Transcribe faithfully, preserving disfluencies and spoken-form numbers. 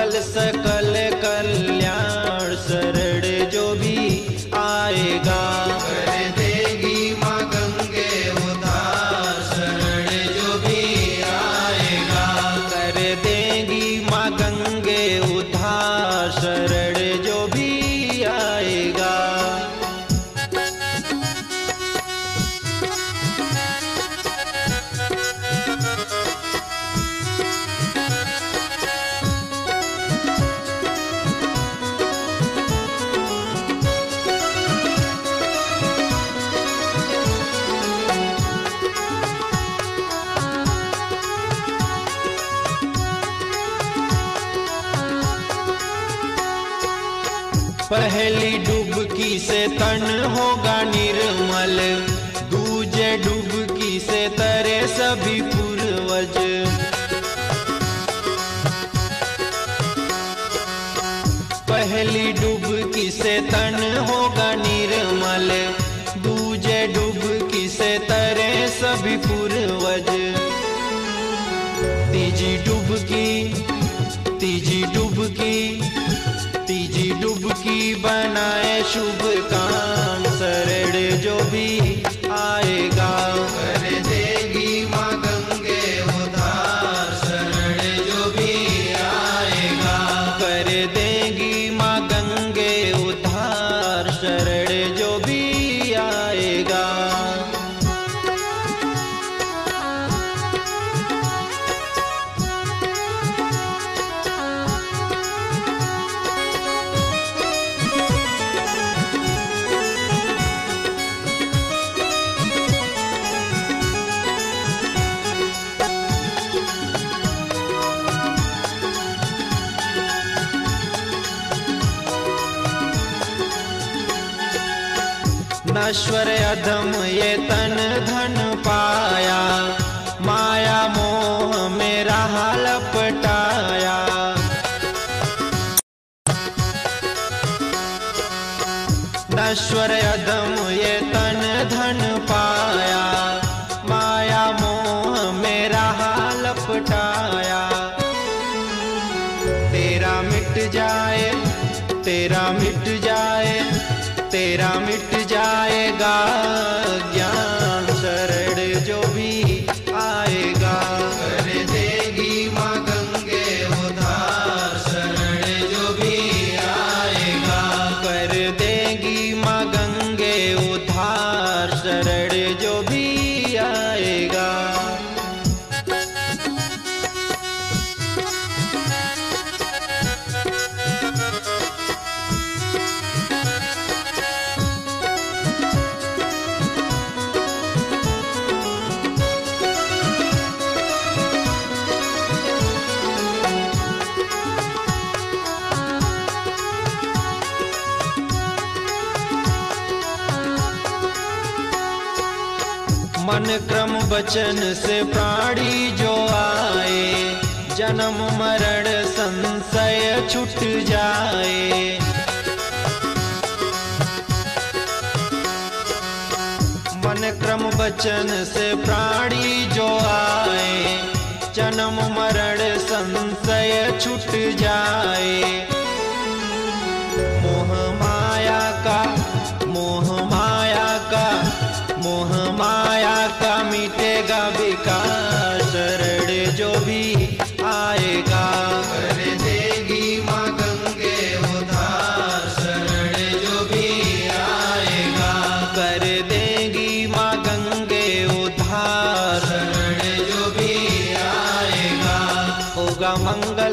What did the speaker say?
मंगल सकल कल्याण शरण जो भी आएगा। कर देगी माँ गंगे उद्धार शरण जो भी आएगा। कर देगी माँ गंगे उद्धार शरण जो भी आएगा। पहली डुबकी से तन होगा निर्मल, दूजे डुबकी से तरे सभी पूर्वज। पहली डुबकी से तन होगा निर्मल, दूजे डुबकी से तरे सभी पूर्वज। तीजी डुबकी तीजी डुबकी तीजी डुबकी बनाए शुभ काम शरण जो भी आएगा। कर देगी माँ गंगे उद्धार शरण जो भी आएगा। कर देगी माँ गंगे उद्धार शरण जो भी आएगा। नश्वर अधम ये तन धन पाया, माया मोह में रहा लपटाया। नश्वर अधम ये तन धन पाया, माया मोह में रहा लपटाया। तेरा मिट जाए तेरा मिट जाए तेरा मिट जाएगा ज्ञान शरण जो भी आएगा। कर देगी माँ गंगे उद्धार शरण जो भी आएगा। कर देगी माँ गंगे उद्धार शरण जो भी आएगा। मन क्रम वचन से प्राणी जो आए, जन्म मरण संशय छूट जाए। मन क्रम वचन से प्राणी जो आए, जन्म मरण संशय छूट जाए। मोह माया का मोह माया का मोह माया का मिटेगा विकार शरण जो भी आएगा। कर देगी माँ गंगे उद्धार शरण जो भी आएगा। कर देगी माँ गंगे उद्धार शरण जो भी आएगा। होगा मंगल